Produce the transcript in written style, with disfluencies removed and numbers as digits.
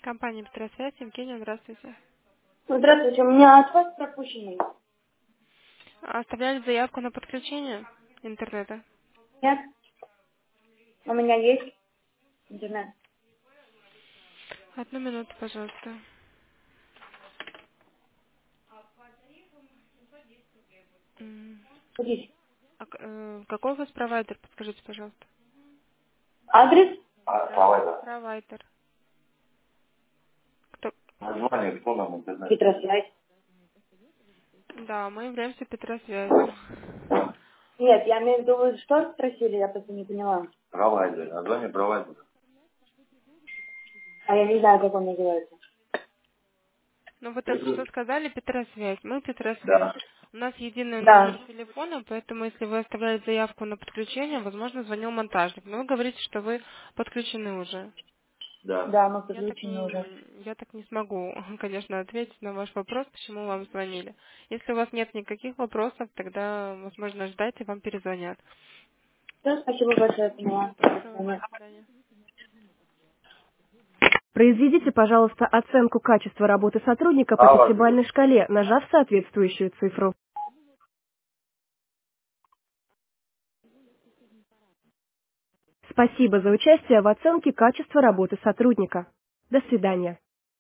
Компания Петросвязь, Евгения, здравствуйте. Здравствуйте, у меня от вас пропущенный. Оставляли заявку на подключение интернета? Нет, у меня есть интернет. Одну минуту, пожалуйста. М, Здесь. Какой у вас провайдер? Подскажите, пожалуйста. Адрес? Провайдер. Провайдер. Кто? Название, кто нам интернет? Петросвязь. Да, мы являемся Петросвязью. Нет, я имею в виду, вы что спросили, я просто не поняла. Провайдер. Название провайдера. А я не знаю, как он называется. Ну, вы только что сказали Петросвязь. Мы Петросвязь. Да. У нас единый номер Да, телефона, поэтому если вы оставляли заявку на подключение, возможно, звонил монтажник. Но вы говорите, что вы подключены уже. Да. да, мы Я так подключены уже. не, я так не смогу, конечно, ответить на ваш вопрос, почему вам звонили. Если у вас нет никаких вопросов, тогда, возможно, ждать и вам перезвонят. Все, спасибо большое, поняла. Всего доброго, до свидания. Произведите, пожалуйста, оценку качества работы сотрудника по Алло. пятибалльной шкале, нажав соответствующую цифру. Спасибо за участие в оценке качества работы сотрудника. До свидания.